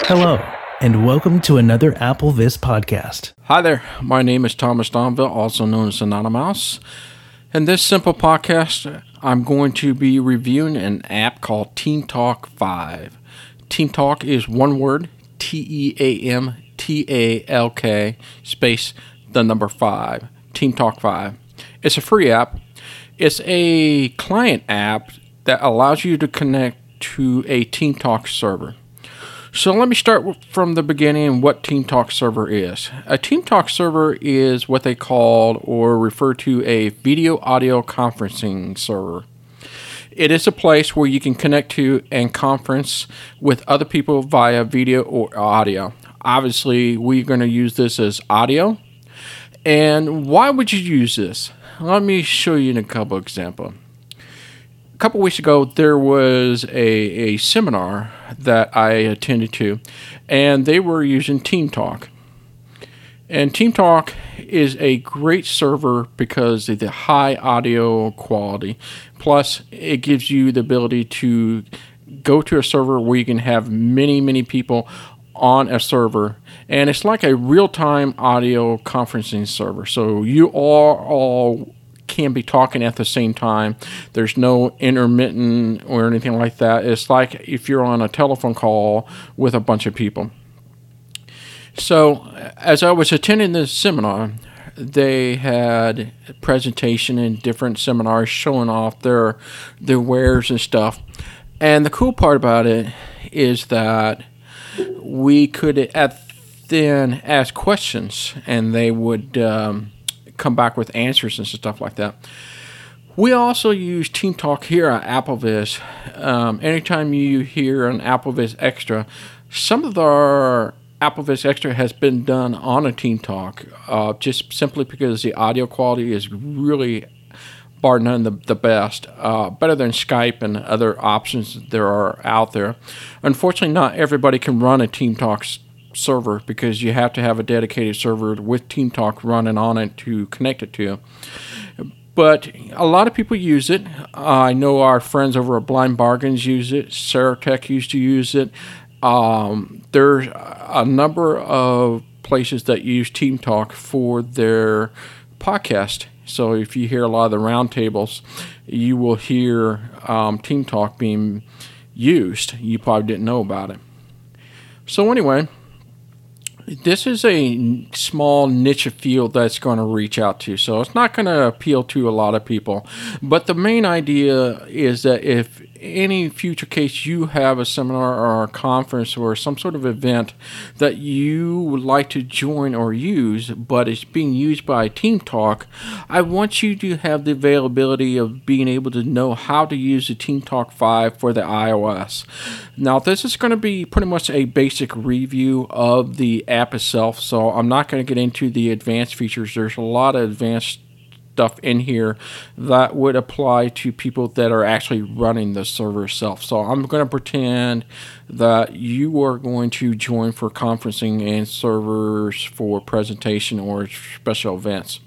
Hello, and welcome to another AppleVis podcast. Hi there, my name is Thomas Donville, also known as Anonymous. In this simple podcast, I'm going to be reviewing an app called TeamTalk 5. TeamTalk is one word, TeamTalk space the number 5, TeamTalk 5. It's a free app. It's a client app that allows you to connect to a TeamTalk server. So let me start from the beginning what TeamTalk server is. A TeamTalk server is what they call or refer to a video audio conferencing server. It is a place where you can connect to and conference with other people via video or audio. Obviously, we're going to use this as audio. And why would you use this? Let me show you in a couple examples. A couple weeks ago, there was a seminar that I attended to, and they were using TeamTalk. And TeamTalk is a great server because of the high audio quality. Plus, it gives you the ability to go to a server where you can have many people on a server. And it's like a real-time audio conferencing server. So you all can be talking at the same time. There's no intermittent or anything like that. It's like if you're on a telephone call with a bunch of people. So as I was attending this seminar, they had a presentation in different seminars showing off their wares and stuff. And the cool part about it is that we could then ask questions, and they would come back with answers and stuff like that. We also use TeamTalk here at AppleVis. Anytime you hear an AppleVis Extra, some of our AppleVis Extra has been done on a TeamTalk, just simply because the audio quality is really, bar none, the best. Better than Skype and other options there are out there. Unfortunately, not everybody can run a TeamTalk server because you have to have a dedicated server with TeamTalk running on it to connect it to. But a lot of people use it. I know our friends over at Blind Bargains use it. Ceratech used to use it. There's a number of places that use TeamTalk for their podcast. So if you hear a lot of the roundtables, you will hear TeamTalk being used. You probably didn't know about it. So anyway, this is a small niche field that's going to reach out to. So it's not going to appeal to a lot of people. But the main idea is that if any future case you have a seminar or a conference or some sort of event that you would like to join or use, but it's being used by TeamTalk, I want you to have the availability of being able to know how to use the TeamTalk 5 for the iOS. Now, this is going to be pretty much a basic review of the app itself, so I'm not going to get into the advanced features. There's a lot of advanced stuff in here that would apply to people that are actually running the server itself. So I'm going to pretend that you are going to join for conferencing and servers for presentation or special events.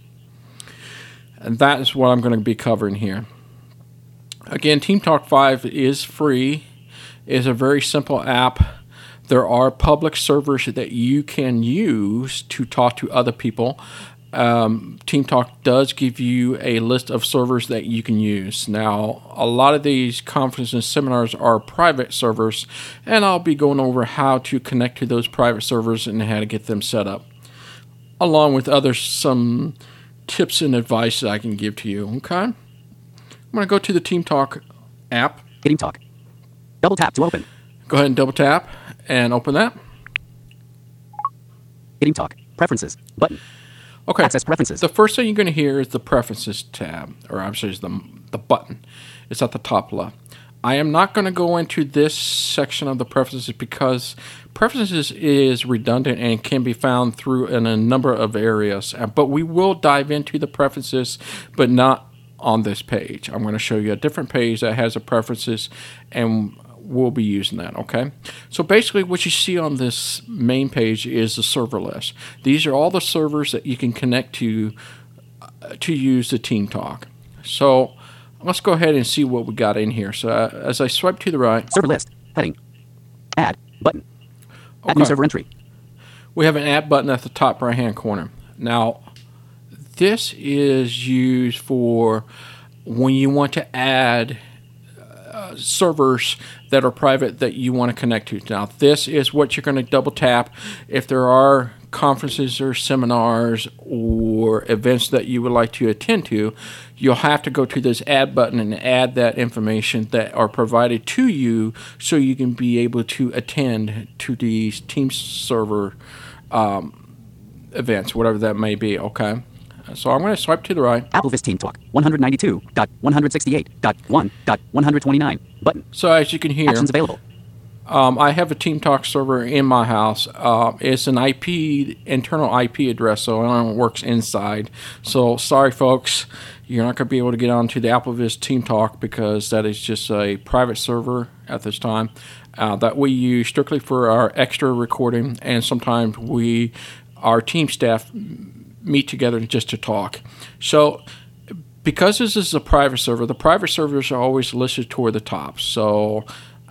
And that is what I'm going to be covering here. Again, TeamTalk 5 is free. It's a very simple app. There are public servers that you can use to talk to other people. TeamTalk does give you a list of servers that you can use. Now, a lot of these conferences and seminars are private servers, and I'll be going over how to connect to those private servers and how to get them set up, along with some tips and advice that I can give to you. Okay? I'm going to go to the TeamTalk app. TeamTalk. Double tap to open. Go ahead and double tap and open that. TeamTalk. Preferences. Button. Okay. Access preferences. The first thing you're going to hear is the Preferences tab, or actually is the button. It's at the top left. I am not going to go into this section of the Preferences because Preferences is redundant and can be found through in a number of areas. But we will dive into the Preferences, but not on this page. I'm going to show you a different page that has the Preferences, and we'll be using that, okay? So basically what you see on this main page is the server list. These are all the servers that you can connect to use the TeamTalk. So let's go ahead and see what we got in here. So as I swipe to the right. Server list. Heading. Add. Button. Add new Okay. server entry. We have an add button at the top right-hand corner. Now, this is used for when you want to add servers that are private that you want to connect to. Now, this is what you're going to double tap if there are conferences or seminars or events that you would like to attend to. You'll have to go to this add button and add that information that are provided to you so you can be able to attend to these Teams server events, whatever that may be, okay? So I'm going to swipe to the right. AppleVis Team Talk 192.168.1.129 button. So as you can hear, Actions available. I have a Team Talk server in my house. It's an internal IP address, so it works inside. So sorry, folks, you're not going to be able to get onto the AppleVis Team Talk because that is just a private server at this time that we use strictly for our extra recording, and sometimes our team staff meet together just to talk. So because this is a private server, the private servers are always listed toward the top. So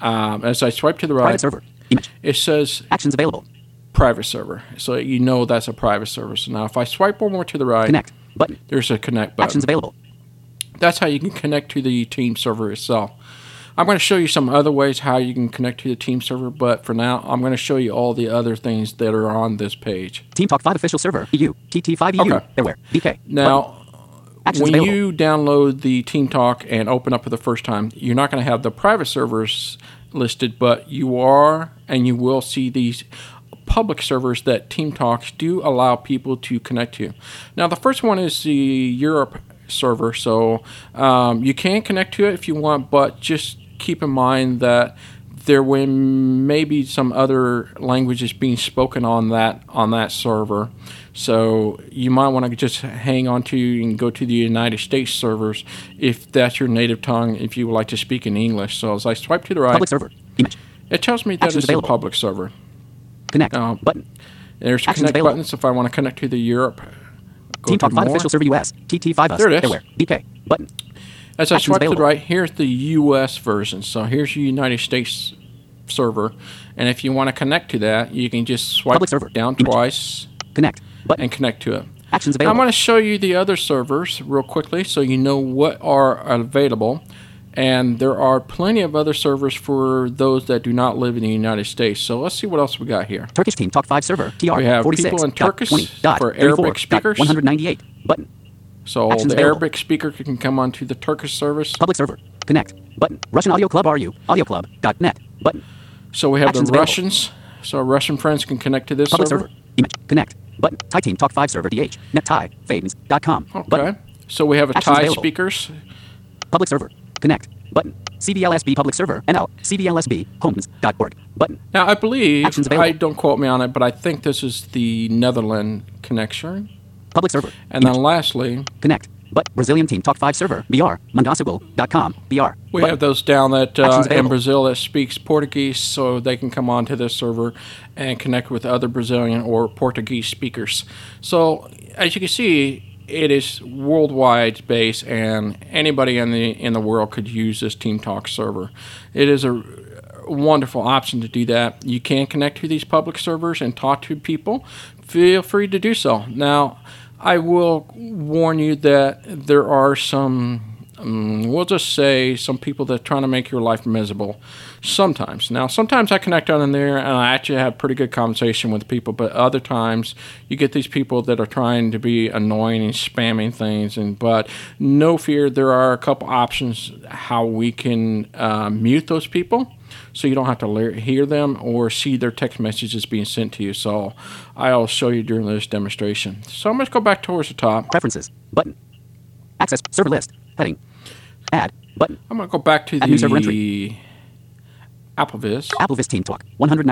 as I swipe to the right, Private server. Image. it says Actions available. private server. So you know that's a private server. So now if I swipe one more to the right, Connect button. there's a connect button. Actions available. That's how you can connect to the team server itself. I'm going to show you some other ways how you can connect to the team server, but for now, I'm going to show you all the other things that are on this page. Team Talk 5 official server. EU. TT5 EU. Okay. Beware. BK. Now, Actions when available. you download the Team Talk and open up for the first time, you're not going to have the private servers listed, but you are, and you will see these public servers that Team Talks do allow people to connect to. Now, the first one is the Europe server, so you can connect to it if you want, but just keep in mind that there may be some other languages being spoken on that server. So you might want to just hang on to and go to the United States servers if that's your native tongue, if you would like to speak in English. So as I swipe to the right, Public server. Image. it tells me that Actions it's a available. public server. Connect There's button. Actions connect available. buttons if I want to connect to the Europe. Go Team to Talk 5 more. official server US. TT5 us. There it is. Beware. BK. Button. As I Actions swipe to the available. right, here's the U.S. version. So here's your United States server. And if you want to connect to that, you can just swipe Public server. down Image. twice Connect button. and connect to it. Actions Now, I'm available. going to show you the other servers real quickly so you know what are available. And there are plenty of other servers for those that do not live in the United States. So let's see what else we got here. Turkish Team Talk 5 server. TR. We have 46. people in Turkish 20. for 34. Arabic speakers. 198 button. So Actions the available. Arabic speaker can come onto the Turkish service. Public server. Connect button. Russian Audio Club RU. Audioclub.net button. So we have Actions the available. Russians. So our Russian friends can connect to this Public server. server. Image. Connect button. Thai Team Talk 5 server. DH. Net Thai. Fadens.com. Okay. Button. So we have a Actions Thai available. speakers. Public server. Connect button. CBLSB public server. NL. CBLSB homes.org button. Now I believe, Actions available. I don't quote me on it, but I think this is the Netherlands connection. Public server. And then lastly, Connect. But Brazilian Team Talk 5 server. BR. Mondosugol.com. BR. we Button. have those down that Actions in available. Brazil that speaks Portuguese, so they can come onto this server and connect with other Brazilian or Portuguese speakers. So as you can see, it is worldwide based, and anybody in the world could use this Team Talk server. It is a wonderful option to do that. You can connect to these public servers and talk to people. Feel free to do so. Now, I will warn you that there are some, we'll just say, some people that are trying to make your life miserable sometimes. Now, sometimes I connect on in there and I actually have pretty good conversation with people, but other times you get these people that are trying to be annoying and spamming things. But no fear, there are a couple options how we can mute those people, so you don't have to hear them or see their text messages being sent to you. So I'll show you during this demonstration. So I'm going to go back towards the top. Preferences. Button. Access server list. Heading. Add. Button. I'm going to go back to Add new server the AppleVis. AppleVis Team Talk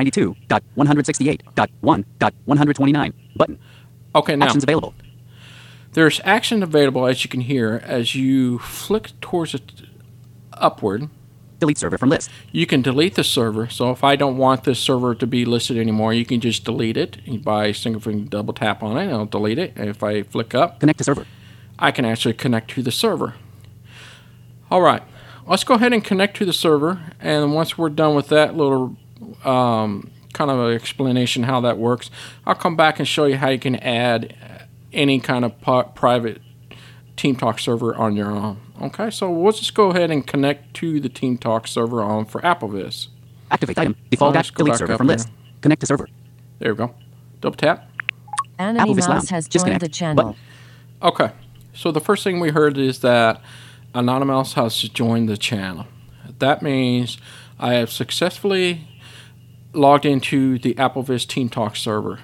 192.168.1.129 button. Okay, now Actions available. there's action available, as you can hear, as you flick towards it upward. Delete server from list. You can delete the server. So if I don't want this server to be listed anymore, you can just delete it by single finger double tap on it, and I'll delete it. And if I flick up, Connect to server. I can actually connect to the server. All right, let's go ahead and connect to the server. And once we're done with that little kind of an explanation how that works. I'll come back and show you how you can add any kind of private TeamTalk server on your own. Okay, so we'll just go ahead and connect to the TeamTalk server on for AppleVis. Activate item. Default Let's go delete back server up from here. list. Connect to server. There we go. Double tap. Enemy AppleVis mouse Lounge. has joined Disconnect. the channel. Button. Okay, so the first thing we heard is that Anonymous has joined the channel. That means I have successfully logged into the AppleVis TeamTalk server.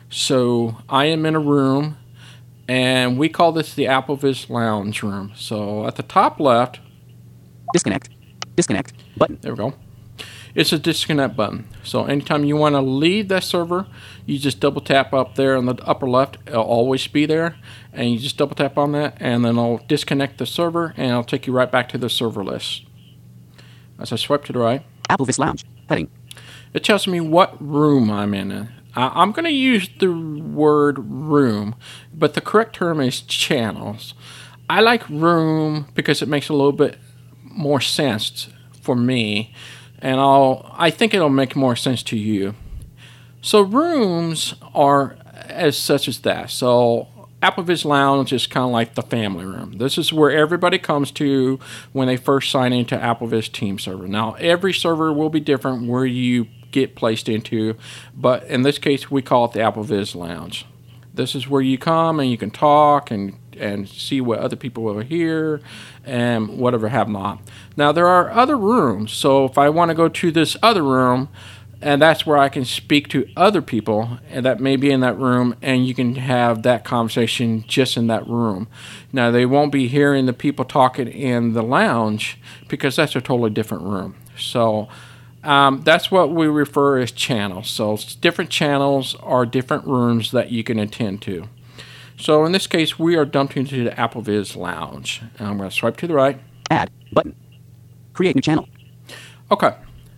So I am in a room, and we call this the AppleVis Lounge room. So at the top left, Disconnect. Disconnect. Button. there we go. It's a disconnect button. So anytime you want to leave that server, you just double tap up there in the upper left. It'll always be there. And you just double tap on that, and then it'll disconnect the server, and it'll take you right back to the server list. As I swipe to the right, AppleVis Lounge. Heading. it tells me what room I'm in. I'm going to use the word room, but the correct term is channels. I like room because it makes a little bit more sense for me, and I think it'll make more sense to you. So rooms are as such as that. So AppleVis Lounge is kind of like the family room. This is where everybody comes to when they first sign into AppleVis Team server. Now, every server will be different where you get placed into, but in this case, we call it the AppleVis Lounge. This is where you come and you can talk and see what other people are here and whatever have not. Now, there are other rooms. So if I want to go to this other room, and that's where I can speak to other people and that may be in that room, and you can have that conversation just in that room. Now, they won't be hearing the people talking in the lounge because that's a totally different room. So that's what we refer as channels. So different channels are different rooms that you can attend to. So in this case, we are dumped into the AppleVis Lounge. And I'm going to swipe to the right. Add. Button. Create new channel. Okay.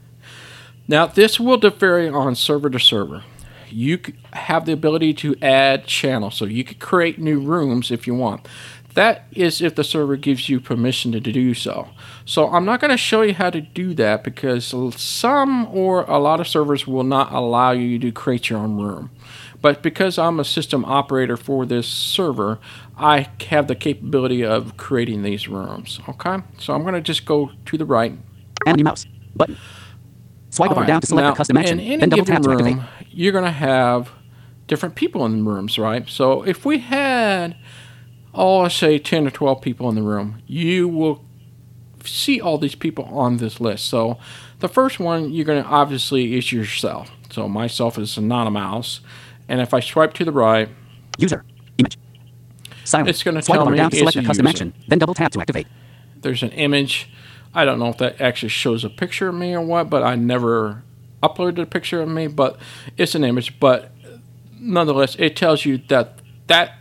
Now, this will vary on server to server. You have the ability to add channels, so you could create new rooms if you want. That is if the server gives you permission to do so. So I'm not going to show you how to do that because some or a lot of servers will not allow you to create your own room. But because I'm a system operator for this server, I have the capability of creating these rooms. Okay, so I'm going to just go to the right. Enemy mouse. Button. Swipe up or down to select Now, a custom action. in any Then double given tap to activate. room, you're going to have different people in the rooms, right? So if we had, let's say 10 or 12 people in the room, you will see all these people on this list. So the first one you're going to obviously is yourself. So myself is Anonymous. And if I swipe to the right, User. Image. Silent. It's gonna Swipe tell up or me down to it's select a a custom user. action. Then double tap to activate. there's an image. I don't know if that actually shows a picture of me or what, but I never uploaded a picture of me, but it's an image. But nonetheless, it tells you that that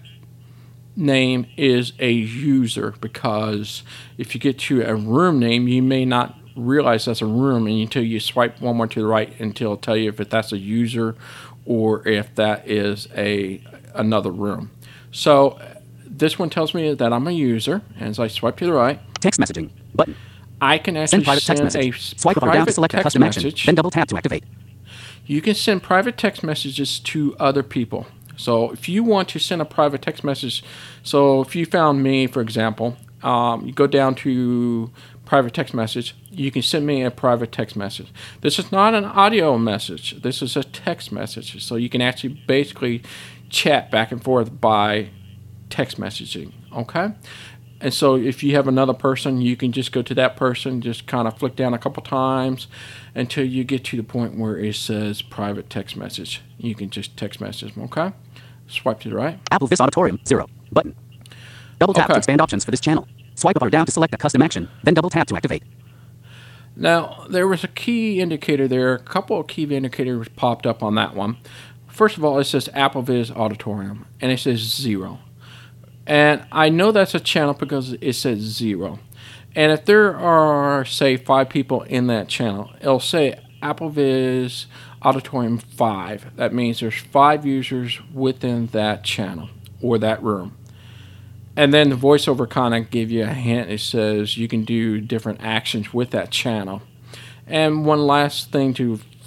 name is a user, because if you get to a room name, you may not realize that's a room until you swipe one more to the right until it'll tell you if that's a user or if that is another room. So this one tells me that I'm a user, and as I swipe to the right, Text messaging button. I can actually Send private text send a message. Swipe up or down to private select a text custom action. message. Then double tap to activate. You can send private text messages to other people. So if you want to send a private text message, so if you found me, for example, you go down to private text message, you can send me a private text message. This is not an audio message. This is a text message. So you can actually basically chat back and forth by text messaging, okay? And so if you have another person, you can just go to that person, just kind of flick down a couple times until you get to the point where it says private text message. You can just text message them, okay? Swipe to the right. AppleVis Auditorium 0 button. Double tap Okay. to expand options for this channel. Swipe up or down to select a custom action. Then double tap to activate. Now, there was a key indicator there. A couple of key indicators popped up on that one. First of all, it says AppleVis Auditorium, and it says 0. And I know that's a channel because it says 0. And if there are, say, 5 people in that channel, it'll say AppleVis Auditorium 5. That means there's 5 users within that channel or that room. And then the voiceover kind of give you a hint. It says you can do different actions with that channel. And one last thing to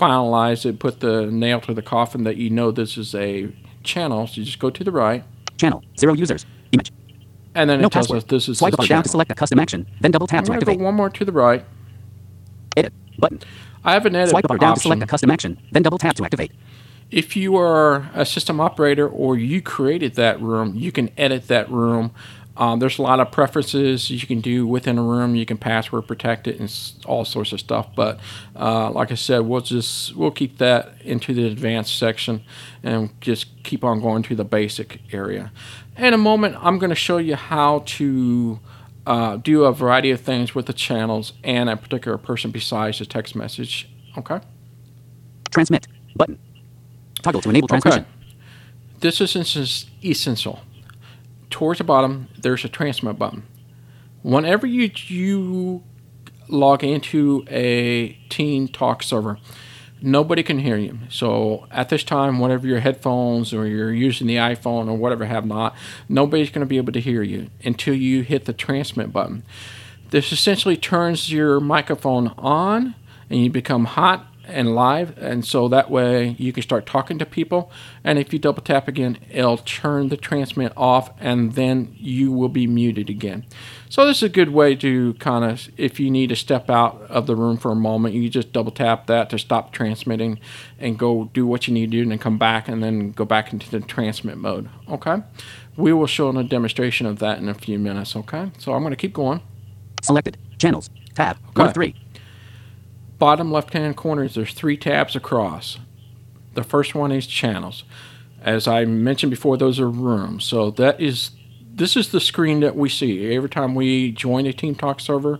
finalize it, put the nail to the coffin that you know this is a channel. So you just go to the right. Channel. 0 users. Image. And then No it tells password. us this is Swipe the up or channel. down to select a custom action. Then double tap I'm to going to go activate. one more to the right. Edit. Button. I have an edit Swipe up or down to option. select a custom action. Then double tap to activate. If you are a system operator or you created that room, you can edit that room. There's a lot of preferences you can do within a room. You can password protect it and all sorts of stuff. But like I said, we'll keep that into the advanced section and just keep on going to the basic area. In a moment, I'm going to show you how to do a variety of things with the channels and a particular person besides the text message. Okay. Transmit. Button. Toggle to enable transmission. This is essential. Towards the bottom, there's a transmit button. Whenever you log into a Team Talk server, nobody can hear you. So at this time, whatever your headphones or you're using the iPhone or whatever have not, nobody's going to be able to hear you until you hit the transmit button. This essentially turns your microphone on and you become hot and live, and so that way you can start talking to people, and if you double tap again, it'll turn the transmit off and then you will be muted again. So this is a good way to kind of, if you need to step out of the room for a moment, you just double tap that to stop transmitting and go do what you need to do and then come back and then go back into the transmit mode. Okay, we will show a demonstration of that in a few minutes. Okay, so I'm going to keep going. Selected. Channels. Tab. 1 of 3. Bottom left-hand corner, there's 3 tabs across. The first one is channels. As I mentioned before, those are rooms. So this is the screen that we see every time we join a Team Talk server.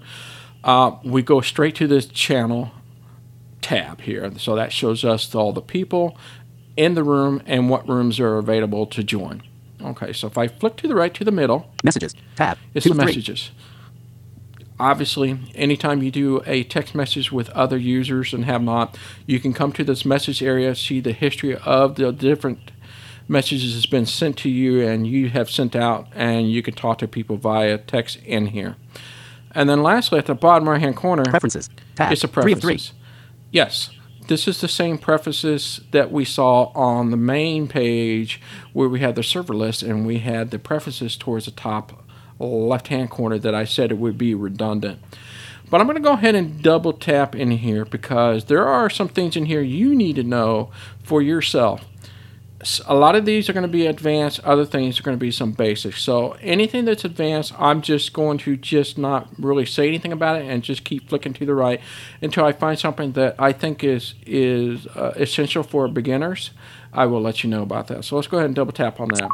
We go straight to this channel tab here. So that shows us all the people in the room and what rooms are available to join. Okay, so if I flick to the right to the middle, Messages. Tab. it's 2 the of 3. messages. Obviously, anytime you do a text message with other users and have not, you can come to this message area, see the history of the different messages that's been sent to you and you have sent out, and you can talk to people via text in here. And then lastly, at the bottom right-hand corner, Preferences. Tab. it's the 3 of 3. preferences. Yes, this is the same preferences that we saw on the main page where we had the server list and we had the preferences towards the top left-hand corner that I said it would be redundant. But I'm going to go ahead and double tap in here because there are some things in here you need to know for yourself. A lot of these are going to be advanced, other things are going to be some basics. So anything that's advanced, I'm just going to just not really say anything about it and just keep flicking to the right until I find something that I think is essential for beginners. I will let you know about that. So let's go ahead and double tap on that.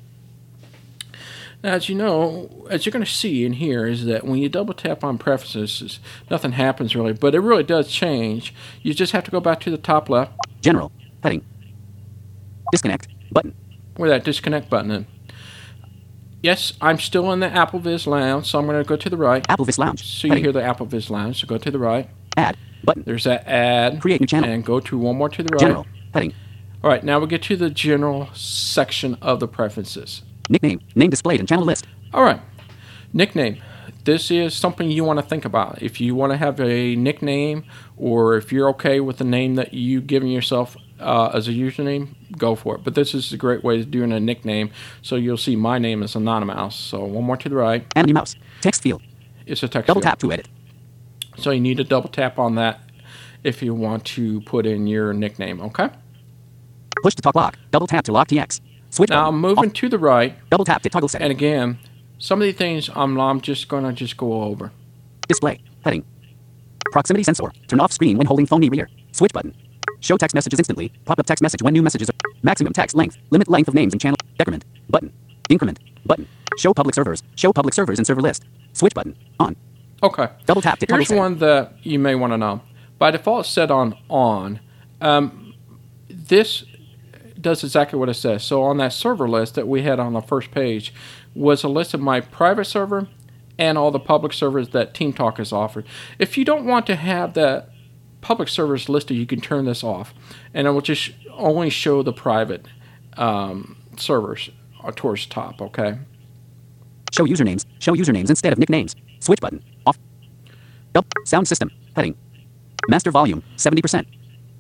Now, as you know, as you're going to see in here, is that when you double tap on preferences, nothing happens really, but it really does change. You just have to go back to the top left General. Heading. Disconnect. Button. where that disconnect button is. Yes, I'm still in the AppleVis Lounge, so I'm going to go to the right. AppleVis Lounge. So you Heading. hear the AppleVis Lounge, so go to the right. Add. Button. There's that add. Create new channel. And go to one more to the right. General. Heading. All right, now we get to the general section of the preferences. Nickname. Name displayed in channel list. All right, nickname. This is something you want to think about. If you want to have a nickname, or if you're okay with the name that you've given yourself as a username, go for it. But this is a great way of doing a nickname. So you'll see my name is Anonymous. So one more to the right. Anony Mouse. Text field. It's a text Double field. tap to edit. So you need to double tap on that if you want to put in your nickname, okay? Push to talk lock. Double tap to lock TX. Switch Now button. I'm moving to the right, Double tap to toggle setting. and again, some of the things I'm just going to go over. Display. Heading. Proximity sensor. Turn off screen when holding phone rear. Switch button. Show text messages instantly. Pop up text message when new messages are. Maximum text length. Limit length of names and channel. Decrement. Button. Increment. Button. Show public servers. Show public servers and server list. Switch button. On. Okay. Double tap to toggle Here's setting. one that you may want to know. By default, it's set on. This does exactly what it says. So on that server list that we had on the first page was a list of my private server and all the public servers that Team Talk has offered. If you don't want to have that public servers listed, you can turn this off, and it will just only show the private servers towards the top, okay? Show usernames. Show usernames instead of nicknames. Switch button. Off. Sound system. Heading. Master volume. 70%.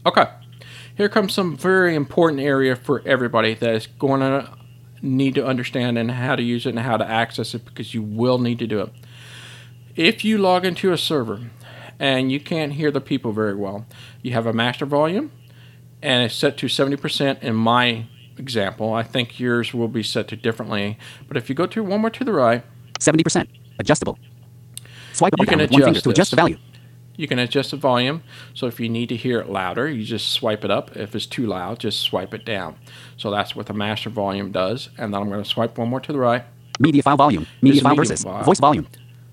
Okay. Here comes some very important area for everybody that is going to need to understand and how to use it and how to access it, because you will need to do it. If you log into a server and you can't hear the people very well, you have a master volume and it's set to 70% in my example. I think yours will be set to differently. But if you go to one more to the right, 70%. Adjustable. Swipe up You or down can with one finger adjust to adjust the this. value. you can adjust the volume. So if you need to hear it louder, you just swipe it up. If it's too loud, just swipe it down. So that's what the master volume does. And then I'm going to swipe one more to the right. Media file volume. Media It's a file medium versus file. voice volume.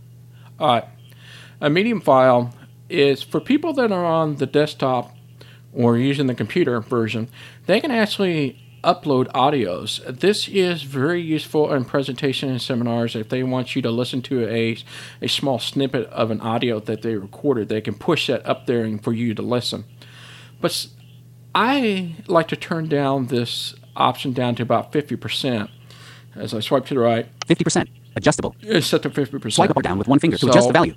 A medium file is for people that are on the desktop or using the computer version. They can actually upload audios. This is very useful in presentation and seminars. If they want you to listen to a small snippet of an audio that they recorded, they can push that up there and for you to listen. But I like to turn down this option down to about 50%. As I swipe to the right, 50%. Adjustable. it's set to 50%. Swipe up or down with one finger to adjust the value.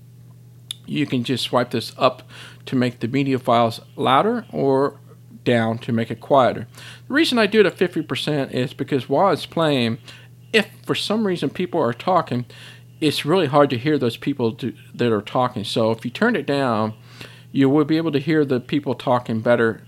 You can just swipe this up to make the media files louder or down to make it quieter. The reason I do it at 50% is because while it's playing, if for some reason people are talking, it's really hard to hear those people that are talking. So if you turn it down, you will be able to hear the people talking better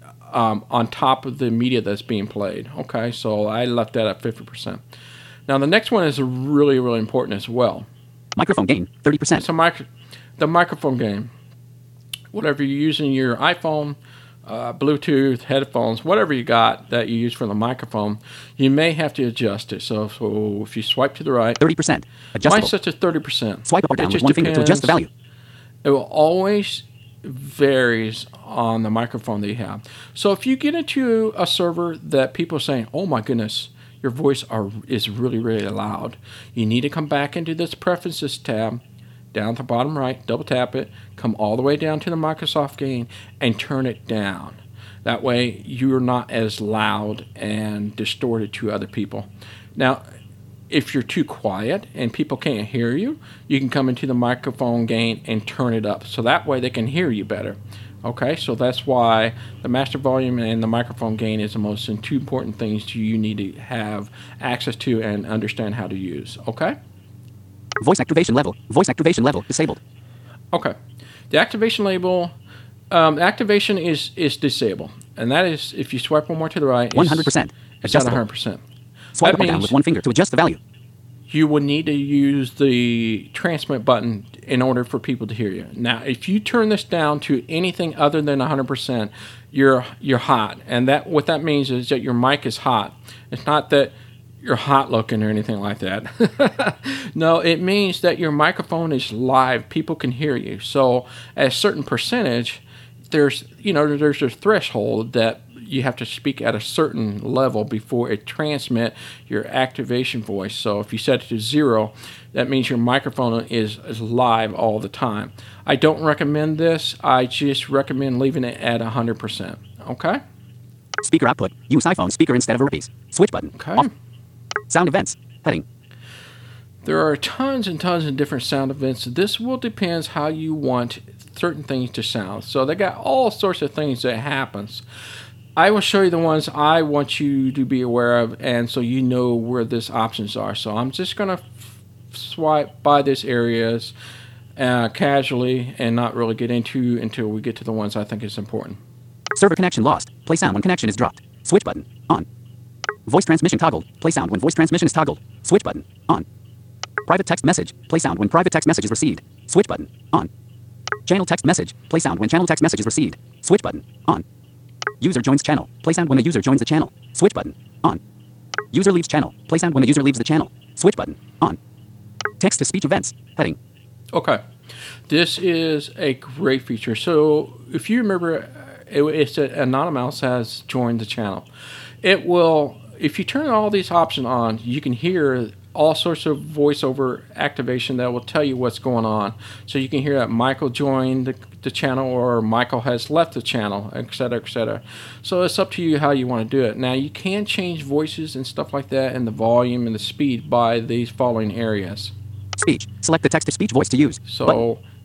on top of the media that's being played. Okay, so I left that at 50%. Now the next one is really, really important as well. Microphone gain. 30%. So the microphone gain. Whatever you're using, your iPhone, Bluetooth, headphones, whatever you got that you use for the microphone, you may have to adjust it. So if you swipe to the right, 30%. Adjustable. mine's set to 30%. Swipe up or It down with just one finger to adjust the depends. value. It will always varies on the microphone that you have. So if you get into a server that people are saying, "Oh my goodness, your voice is really, really loud," you need to come back into this Preferences tab, down at the bottom right, double tap it, come all the way down to the Microsoft gain, and turn it down. That way you're not as loud and distorted to other people. Now, if you're too quiet and people can't hear you, you can come into the microphone gain and turn it up. So that way they can hear you better. Okay, so that's why the master volume and the microphone gain is the most two important things you need to have access to and understand how to use. Okay? Voice activation level. Voice activation level disabled. Okay. The activation label, activation is disabled. And that is, if you swipe one more to the right, 100%. It's at Adjustable. 100%. Swipe That up or down means with one finger to adjust the value. you will need to use the transmit button in order for people to hear you. Now, if you turn this down to anything other than 100%, you're hot. And what that means is that your mic is hot. It's not that you're hot looking or anything like that. No, it means that your microphone is live. People can hear you. So at a certain percentage, there's a threshold that you have to speak at a certain level before it transmit your activation voice. So if you set it to 0, that means your microphone is live all the time. I don't recommend this. I just recommend leaving it at 100%. Okay? Speaker output. Use iPhone speaker instead of a earpiece. Switch button. Okay. Off. Sound events. Heading. There are tons and tons of different sound events. This will depend how you want certain things to sound. So they got all sorts of things that happens. I will show you the ones I want you to be aware of, and so you know where these options are. So I'm just going to swipe by these areas casually and not really get into until we get to the ones I think is important. Server connection lost. Play sound when connection is dropped. Switch button. On. Voice transmission toggled. Play sound when voice transmission is toggled. Switch button. On. Private text message. Play sound when private text message is received. Switch button. On. Channel text message. Play sound when channel text message is received. Switch button. On. User joins channel. Play sound when the user joins the channel. Switch button. On. User leaves channel. Play sound when the user leaves the channel. Switch button. On. Text-to-speech events. Heading. Okay. This is a great feature. So if you remember, it's Anonymous has joined the channel. It will, if you turn all these options on, you can hear all sorts of voiceover activation that will tell you what's going on. So you can hear that Michael joined the channel or Michael has left the channel, etc., etc. So it's up to you how you want to do it. Now you can change voices and stuff like that and the volume and the speed by these following areas. Speech. Select the text-to-speech voice to use. So Button.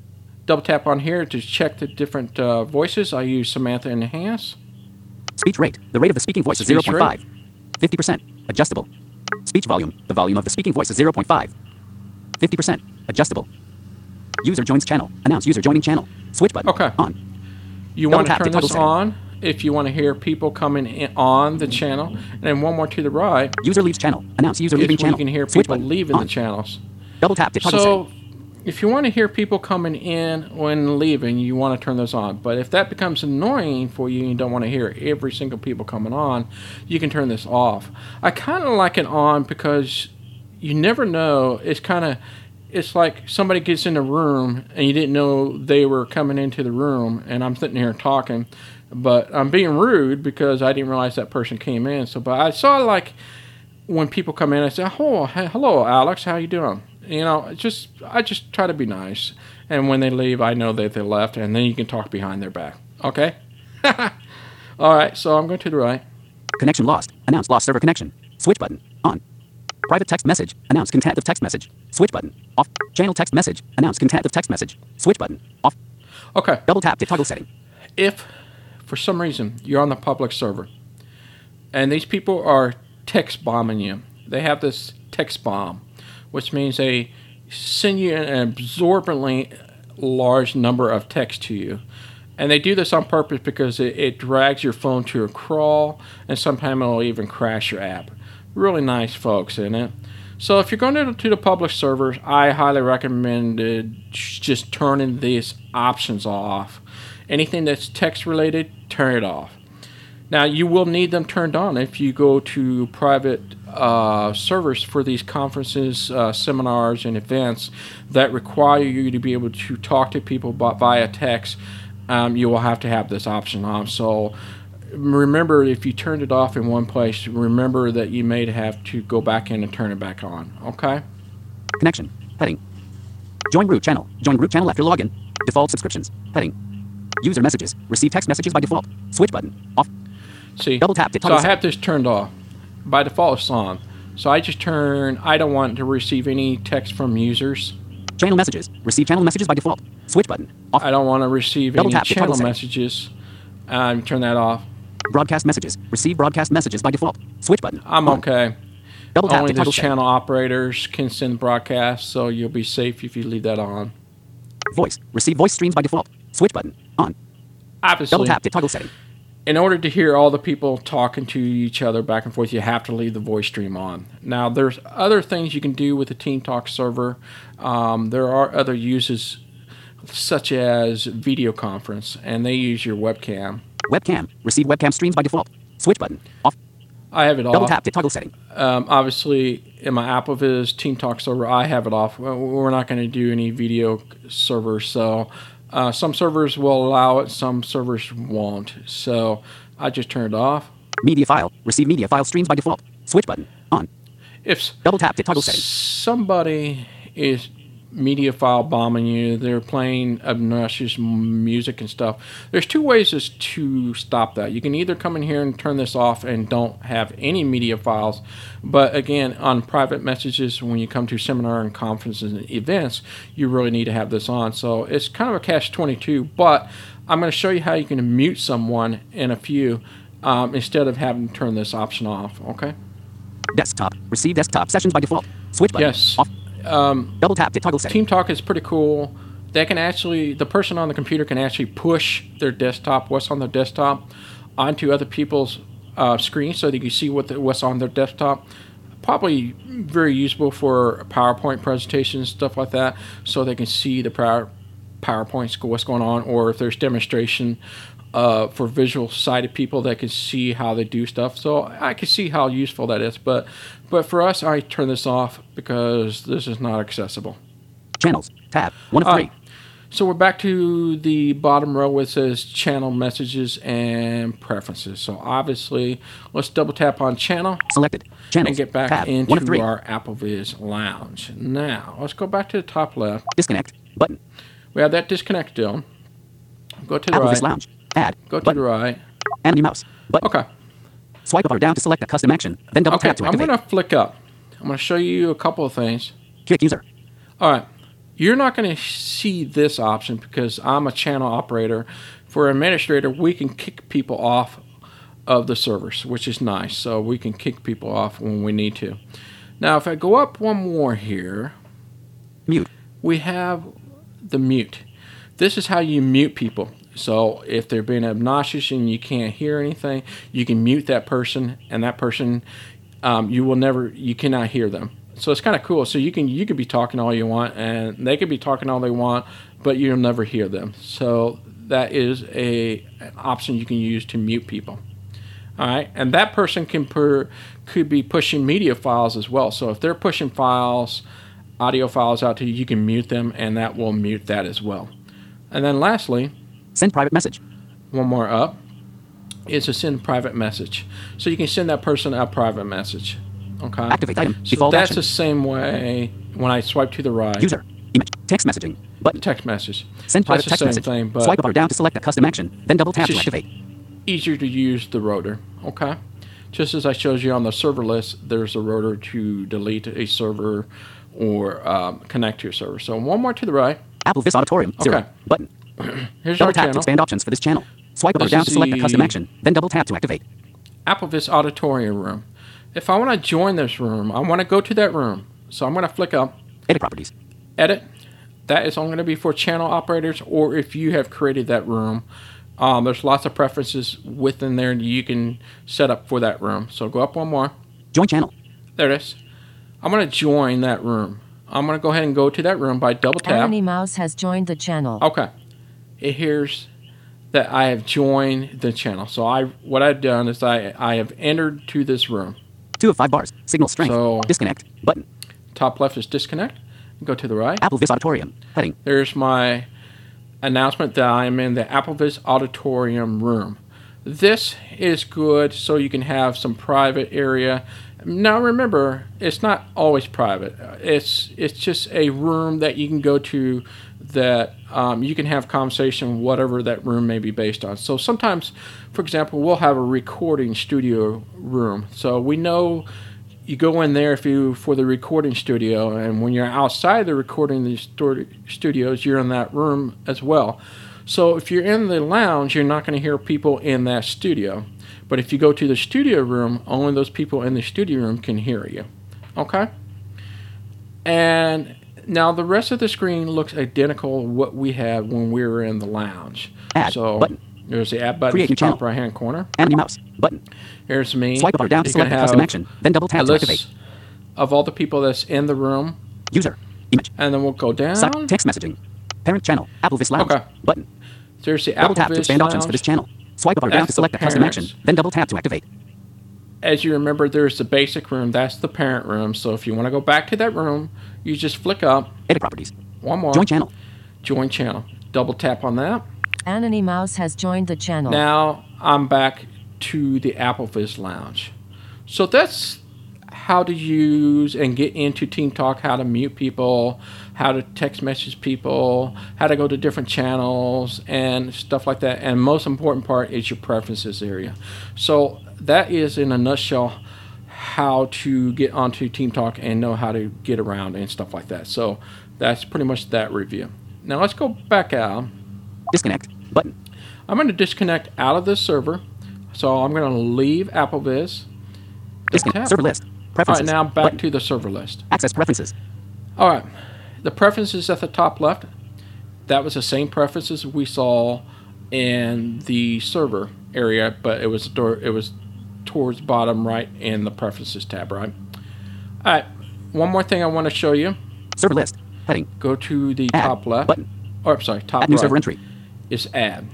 double tap on here to check the different voices. I use Samantha Enhance. Speech rate. The rate of the speaking voice is Speech 0.5. 50%. Adjustable. Speech volume. The volume of the speaking voice is 0.5. 50%. Adjustable. User joins channel. Announce user joining channel. Switch button. Okay. On. You Double want to tap to turn toggle this setting. on if you want to hear people coming in on the channel. And then one more to the right User leaves channel. Announce user is leaving where channel. you can hear Switch people button. leaving On. the channels. Double tap to toggle setting. So if you want to hear people coming in when leaving, you want to turn those on. But if that becomes annoying for you and you don't want to hear every single people coming on, you can turn this off. I kind of like it on because you never know. It's like somebody gets in the room and you didn't know they were coming into the room, and I'm sitting here talking, but I'm being rude because I didn't realize that person came in. So, but I saw like when people come in, I say, "Oh, hello, Alex, how you doing?" You know, I just try to be nice, and when they leave, I know that they left, and then you can talk behind their back. Okay. All right. So I'm going to the right. Connection lost. Announce lost server connection. Switch button. On. Private text message. Announce content of text message. Switch button. Off. Channel text message. Announce content of text message. Switch button. Off. Okay. Double tap to toggle setting. If for some reason you're on the public server and these people are text bombing you, they have this text bomb, which means they send you an absorbently large number of text to you. And they do this on purpose because it drags your phone to a crawl, and sometimes it'll even crash your app. Really nice folks in it. So if you're going to the public servers, I highly recommend just turning these options off. Anything that's text related, turn it off. Now, you will need them turned on if you go to private servers for these conferences, seminars, and events that require you to be able to talk to people via text. You will have to have this option on. So remember, if you turned it off in one place, remember that you may have to go back in and turn it back on. Okay? Connection. Heading. Join group channel. Join group channel after login. Default subscriptions. Heading. User messages. Receive text messages by default. Switch button. Off. See? Double tap to So toggle I have this turned off. By default, it's on. So I don't want to receive any text from users. Channel messages. Receive channel messages by default. Switch button. Off. I don't want to receive Double any tap to toggle channel setting. messages. Turn that off. Broadcast messages. Receive broadcast messages by default. Switch button. I'm On. okay. Double tap Only to the toggle setting. channel operators can send broadcasts, so you'll be safe if you leave that on. Voice. Receive voice streams by default. Switch button. On. Obviously, Double tap to toggle setting. in order to hear all the people talking to each other back and forth, you have to leave the voice stream on. Now, there's other things you can do with the Team Talk server. There are other uses, such as video conference, and they use your webcam. Webcam. Receive webcam streams by default. Switch button. Off. I have it Double off. tap to toggle setting. Obviously, in my AppleVis Team Talk server, I have it off. We're not going to do any video servers, so some servers will allow it, some servers won't. So I just turned it off. Media file. Receive media file streams by default. Switch button. On. If Double tap to toggle setting. somebody is media file bombing you, they're playing obnoxious music and stuff, there's two ways as to stop that. You can either come in here and turn this off and don't have any media files, but again, on private messages, when you come to seminar and conferences and events, you really need to have this on. So it's kind of a catch-22, but I'm going to show you how you can mute someone in a few instead of having to turn this option off. Okay? Desktop. Receive desktop sessions by default. Switch button. Yes. Off. Double tap to toggle setting. Team Talk is pretty cool. They can actually, the person on the computer can actually push their desktop, what's on their desktop, onto other people's screens so they can see what's on their desktop. Probably very useful for PowerPoint presentations, stuff like that, so they can see the PowerPoints, what's going on, or if there's demonstration for visual sighted people that can see how they do stuff. So I can see how useful that is, but for us, I turn this off because this is not accessible. Channels. Tab. 1 of All 3. right. So we're back to the bottom row where it says channel messages and preferences. So obviously, let's double tap on channel Selected. Channels. and get back Tab. 1 into of 3. our AppleVis Lounge. Now, let's go back to the top left. Disconnect. Button. We have that disconnect still. Go to the AppleVis right. Lounge. Add. Go to button. the right. Enemy mouse. Button. Okay. Swipe up or down to select a custom action. Then double Okay, tap to I'm activate. going to flick up. I'm going to show you a couple of things. Kick user. All right. You're not going to see this option because I'm a channel operator. For administrator, we can kick people off of the servers, which is nice. So we can kick people off when we need to. Now, if I go up one more here, Mute. we have the mute. This is how you mute people. So if they're being obnoxious and you can't hear anything, you can mute that person, and that person, you cannot hear them. So it's kind of cool. So you could be talking all you want, and they could be talking all they want, but you'll never hear them. So that is an option you can use to mute people. All right, and that person could be pushing media files as well. So if they're pushing files, audio files out to you, you can mute them, and that will mute that as well. And then lastly, Send private message. one more up is to send private message. So you can send that person a private message. Okay. Activate item. So Default that's action. the same way when I swipe to the right. User. Image. Text messaging. Button. Text message. Send private That's the text same message. thing, but Swipe up or down to select a custom action. Then double tap It's to just activate. easier to use the rotor. Okay. Just as I showed you on the server list, there's a rotor to delete a server or connect to a server. So one more to the right. Apple Vis Auditorium. 0. Okay. Button. Here's Double our tap to channel. expand options for this channel. Swipe up or This down is to select a the- custom action. Then double tap to activate. AppleVis Auditorium room. If I want to join this room, I want to go to that room. So I'm going to flick up, Edit properties. edit. That is only going to be for channel operators or if you have created that room. There's lots of preferences within there you can set up for that room. So go up one more. Join channel. There it is. I'm going to join that room. I'm going to go ahead and go to that room by double tap. Anthony Mouse has joined the channel. Okay. It hears that I have joined the channel. So what I've done is I have entered to this room. 2 of 5 bars. Signal strength. So- Disconnect. Button. Top left is disconnect. Go to the right. Apple Vis Auditorium. Heading. There's my announcement that I'm in the AppleVis Auditorium room. This is good so you can have some private area. Now remember, it's not always private. It's just a room that you can go to that you can have conversation, whatever that room may be based on. So sometimes, for example, we'll have a recording studio room. So we know you go in there for the recording studio, and when you're outside the recording studios, you're in that room as well. So if you're in the lounge, you're not going to hear people in that studio. But if you go to the studio room, only those people in the studio room can hear you. Okay? And now the rest of the screen looks identical to what we had when we were in the lounge. Add So button. there's the add button Create in new the top channel. right-hand corner. Anthony Mouse. Button. Here's me. Swipe up or down to You select a can custom have action. Then double a tap to activate. list of all the people that's in the room. User. Image. And then we'll go down. Text messaging. Parent channel. Apple Vis Lounge. Okay. Button. There's the Double tap to AppleVis expand options for Lounge. this channel. Swipe up or down That's to select the a custom action. parents. Then double tap to activate. As you remember, there's the basic room. That's the parent room. So if you want to go back to that room, you just flick up. Edit properties. One more. Join channel. Join channel. Double tap on that. Anthony Mouse has joined the channel. Now I'm back to the AppleVis Lounge. So that's how to use and get into Team Talk, how to mute people, how to text message people, how to go to different channels and stuff like that. And most important part is your preferences area. So that is in a nutshell how to get onto Team Talk and know how to get around and stuff like that. So that's pretty much that review. Now let's go back out. Disconnect. Button. I'm going to disconnect out of this server. So I'm going to leave AppleVis. Disconnect. Server list. All right, Preferences. now back Button. to the server list. Access preferences. All right, the preferences at the top left, that was the same preferences we saw in the server area, but it was towards bottom right in the preferences tab, right? All right, one more thing I want to show you. Server list. Heading. Go to the Add top left. button. Or, I'm sorry, top Add new right. server entry. Is add.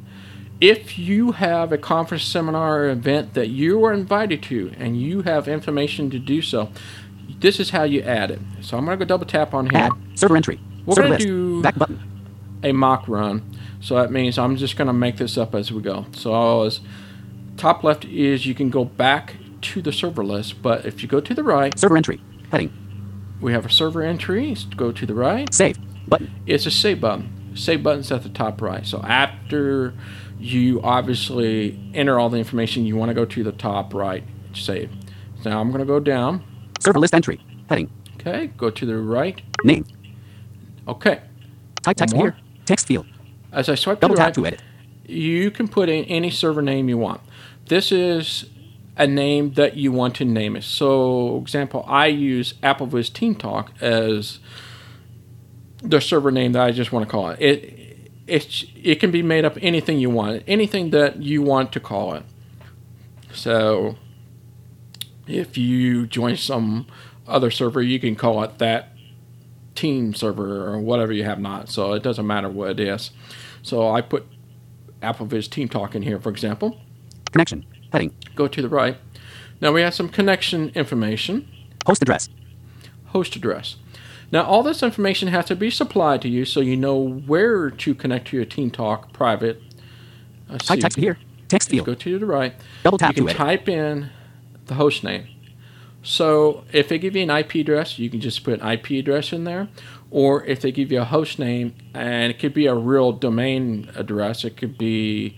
If you have a conference, seminar, or event that you are invited to and you have information to do so, this is how you add it. So I'm going to go double tap on here. Add. Server entry. We're Server gonna list. do- Back button. A mock run. So that means I'm just going to make this up as we go. So as top left is you can go back to the server list, but if you go to the right, Server entry. Heading. we have a server entry. Go to the right. Save. Button. It's a save button. Save button's at the top right. So after you obviously enter all the information, you want to go to the top right, save. Now I'm going to go down. Server list entry. Heading. Okay, go to the right. Name. Okay. Type text more. here. Text field. As I swipe to Double the tap right, to edit. you can put in any server name you want. This is a name that you want to name it. So, example, I use AppleVis Team Talk as the server name that I just want to call it. It can be made up anything you want, anything that you want to call it. So, if you join some other server, you can call it that team server or whatever you have not. So it doesn't matter what it is. So I put AppleVis Team Talk in here, for example. Connection. Heading. Go to the right. Now we have some connection information. Host address. Host address. Now all this information has to be supplied to you so you know where to connect to your Team Talk private. Type text here. Text field. Go to the right. Double tap you to can edit. type in the host name. So if they give you an IP address, you can just put an IP address in there. Or if they give you a host name, and it could be a real domain address, it could be,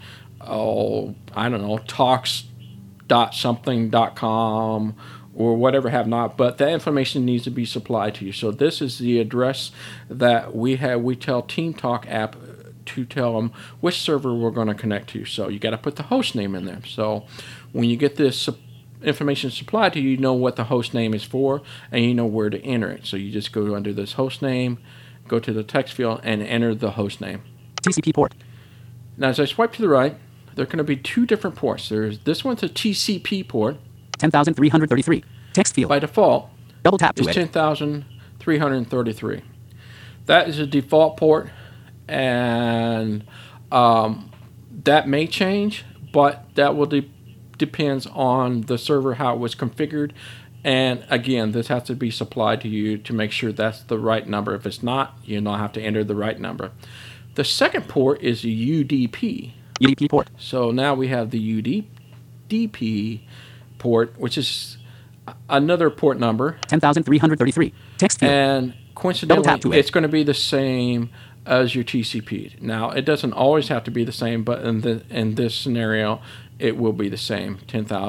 talks.something.com or whatever have not, but that information needs to be supplied to you. So this is the address that we have. We tell Team Talk app to tell them which server we're going to connect to. So you got to put the host name in there. So when you get this information supplied to you, you know what the host name is for, and you know where to enter it. So you just go under this host name, go to the text field, and enter the host name. TCP port. Now, as I swipe to the right, there are going to be two different ports. This one's a TCP port. 10,333. Text field. By default, Double tap to it's edit. 10,333. That is a default port, and that may change, but that will depends on the server, how it was configured. And again, this has to be supplied to you to make sure that's the right number. If it's not, you don't have to enter the right number. The second port is a UDP. UDP port. So now we have the UDP port, which is another port number. 10,333. Text field. And Double tap to coincidentally, edit. it's going to be the same as your TCP. Now, it doesn't always have to be the same, but in this scenario, it will be the same,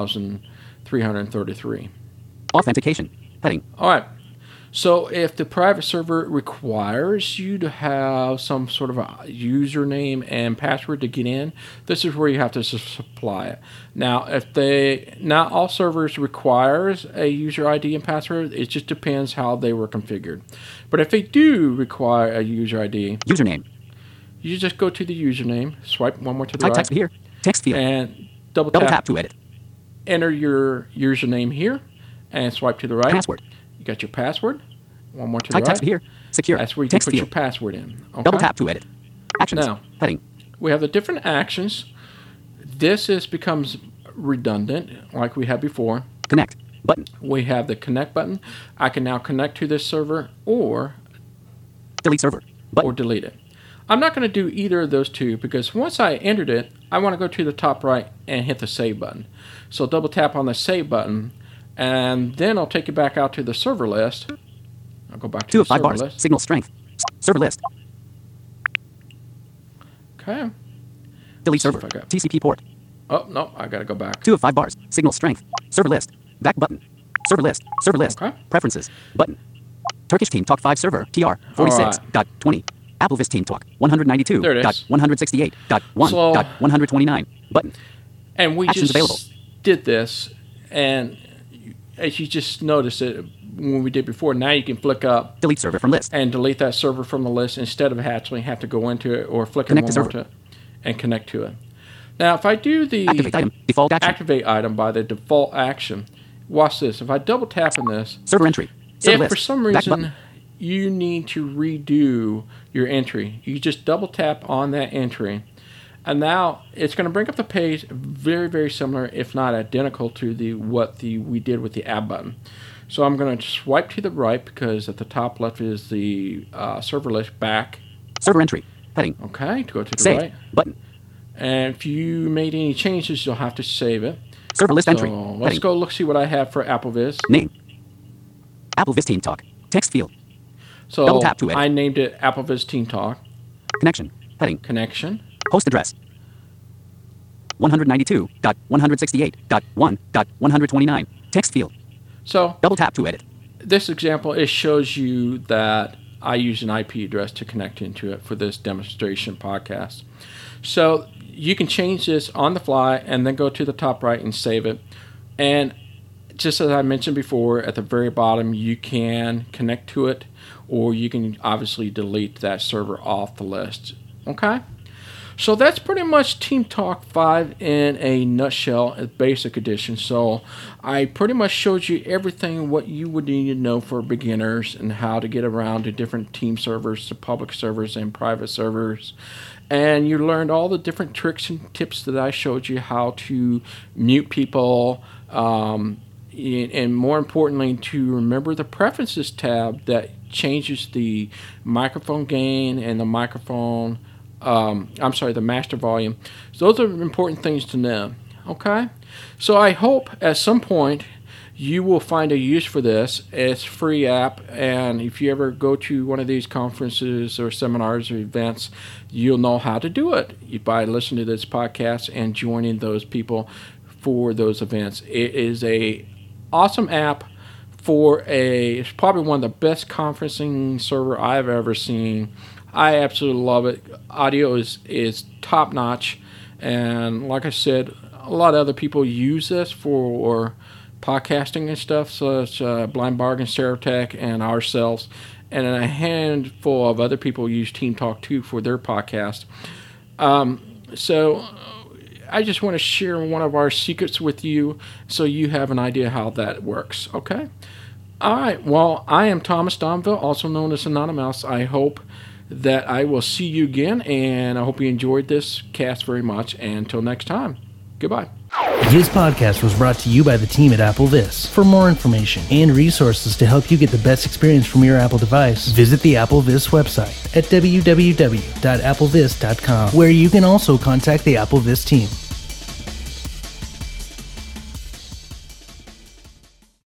10,333. Authentication. Heading. All right. So if the private server requires you to have some sort of a username and password to get in, this is where you have to supply it. Now, not all servers requires a user ID and password. It just depends how they were configured. But if they do require a user ID, Username. you just go to the username, swipe one more to the Type right, text here. Text field. and double Double tap, tap to edit. enter your username here, and swipe to the right. Password. You got your password. One more to Type the right. text here. Secure. That's where you text can put your field. password in. Okay? Double tap to edit. Actions. Now. Heading. We have the different actions. This becomes redundant, like we had before. Connect. Button. We have the connect button. I can now connect to this server or Delete server. Button. delete it. I'm not going to do either of those two because once I entered it, I want to go to the top right and hit the save button. So double tap on the save button, and then I'll take you back out to the server list. I'll go back to 2 the of 5 server bars. list. Signal strength. Server list. Okay. Delete see if server. I got- TCP port. Oh, no, I got to go back. 2 of 5 bars. Signal strength. Server list. Back button. Server list. Server list. Okay. Preferences. Button. Turkish Team Talk 5 server. TR. 46.20. AppleVis Team Talk. There it is. 168.1.129. Button. And we Actions just available. did this, and as you just noticed it when we did before, now you can flick up Delete server from list. and delete that server from the list instead of actually have to go into it or flick Connect it to one more server. to and connect to it. Now, if I do the Activate item. Default action. activate item by the default action, watch this. If I double tap on this, Server entry. Server if list. for some Back reason button. you need to redo your entry, you just double tap on that entry, and now it's going to bring up the page very, very similar, if not identical, to we did with the add button. So I'm going to swipe to the right because at the top left is the server list back. Server entry. Heading. Okay, to go to the Save. right. Button. And if you made any changes, you'll have to save it. Server list So entry. let's Heading. go see what I have for AppleVis. Name. AppleVis Team Talk. Text field. So Double tap to edit. I named it AppleVis Team Talk. Connection. Heading. Connection. Host address. 192.168.1.129. Text field. So Double tap to edit. this example, it shows you that I use an IP address to connect into it for this demonstration podcast. So you can change this on the fly and then go to the top right and save it. And just as I mentioned before, at the very bottom, you can connect to it, or you can obviously delete that server off the list. Okay? So that's pretty much TeamTalk 5 in a nutshell, a basic edition. So I pretty much showed you everything what you would need to know for beginners and how to get around to different team servers, to public servers and private servers. And you learned all the different tricks and tips that I showed you, how to mute people, and more importantly, to remember the preferences tab that changes the microphone gain and the microphone, the master volume. So those are important things to know. Okay? So I hope at some point you will find a use for this. It's a free app, and if you ever go to one of these conferences or seminars or events, you'll know how to do it by listening to this podcast and joining those people for those events. It is a awesome app it's probably one of the best conferencing server I've ever seen. I absolutely love it. Audio is top notch, and like I said, a lot of other people use this for podcasting and stuff, such Blind Bargain, Serotech, and ourselves, and a handful of other people use TeamTalk 2 for their podcast. So I just want to share one of our secrets with you so you have an idea how that works, okay? All right, well, I am Thomas Domville, also known as Anonymous. I hope that I will see you again, and I hope you enjoyed this cast very much. And until next time, goodbye. This podcast was brought to you by the team at AppleVis. For more information and resources to help you get the best experience from your Apple device, visit the AppleVis website at www.applevis.com, where you can also contact the AppleVis team.